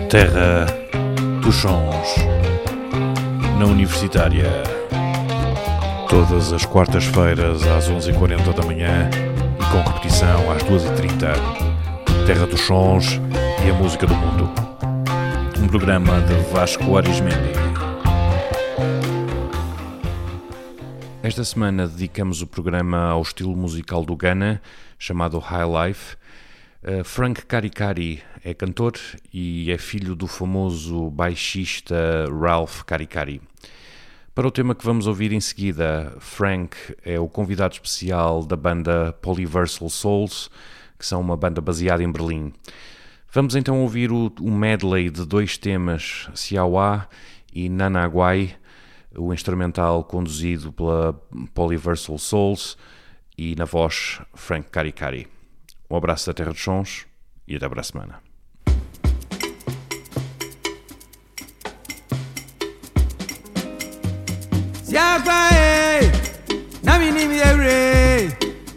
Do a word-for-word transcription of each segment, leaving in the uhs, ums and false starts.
Terra dos Sons, na Universitária, todas as quartas-feiras às onze e quarenta da manhã e com repetição às duas e trinta. Terra dos Sons e a música do mundo. Um programa de Vasco Arismendi. Esta semana dedicamos o programa ao estilo musical do Ghana, chamado High Life. Uh, Frank Karikari é cantor e é filho do famoso baixista Ralph Karikari. Para o tema que vamos ouvir em seguida, Frank é o convidado especial da banda Polyversal Souls, que são uma banda baseada em Berlim. Vamos então ouvir o, o medley de dois temas, Siawa e Nanaguai, o instrumental conduzido pela Polyversal Souls e na voz Frank Karikari. Um abraço da Terra dos Sons e até para a semana. Siapae, na minim yere,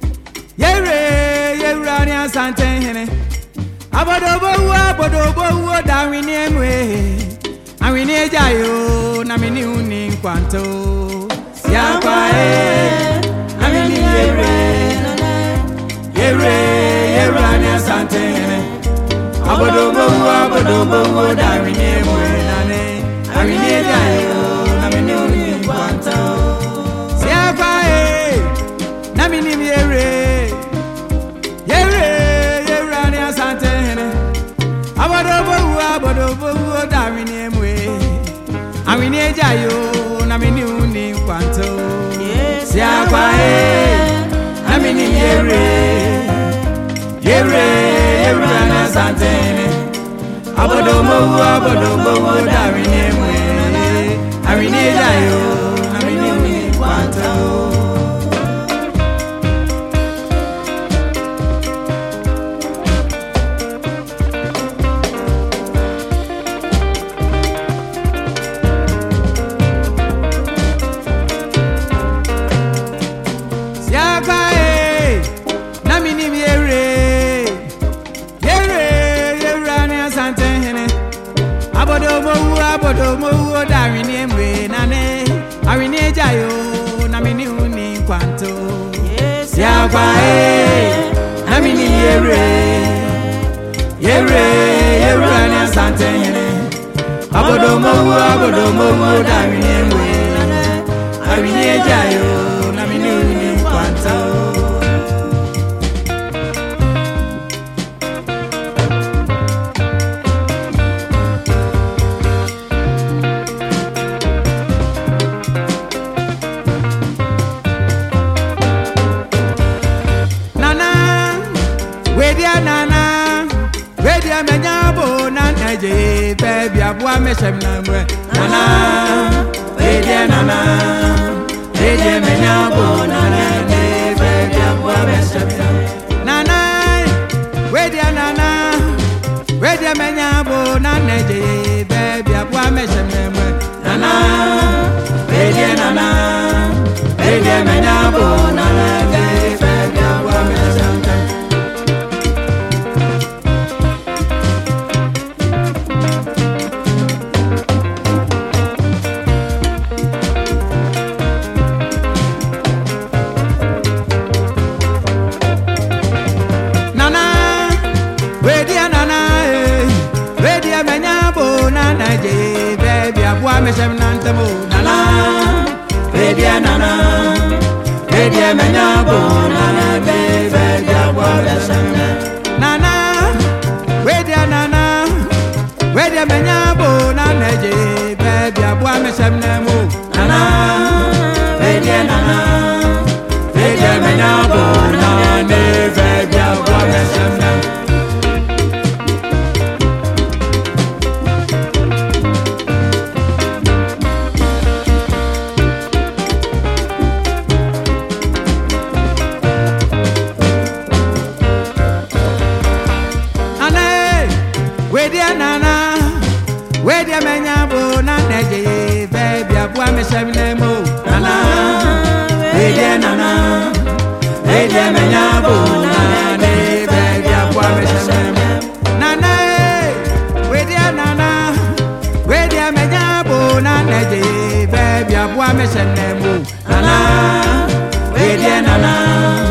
yere, yere anya santene. Abodobo, abodobo, da winemwe, awine jayo, na mini uni kwanto. Siapae, na minim yere, yere, yere anya santene. Abodobo, abodobo, da winemwe, nane, awine jayo, na mini uni. Siapae, na minim yere, yere, yere anya santene. Abodobo, abodobo, da winemwe, awine jayo, na mini uni kwanto. Siapae, na minim yere, yere, yere anya santene. Abodobo, abodobo, da winemwe, awine jayo. Siapae, na minim yere, yere, yere anya santene. Abodobo, abodobo, da winemwe nane. Awine jayo, na mini uni kwanto. Siapae, na mini yere, yere, yere anya santene. Abodomo, abodomo, da winemwe, awine jayo, na mini uni kwanto. Baby, I want me some number. Nana, baby, nana, baby, me nyabo, nana, baby, I want me some. Nana, baby, nana, baby, me nyabo, nana, baby, I want me some number. Nana, baby, nana, baby, me nyabo, nana, baby, I want me some. Me sem nantamo nana, baby nana, baby me nyabo nana, baby nyabo me sem nana, baby nana, baby me nyabo nana, baby nyabo me sem namo nana, baby nana, baby me nyabo nana, baby nyabo me sem namo. ya bua me senemu nana we dia nana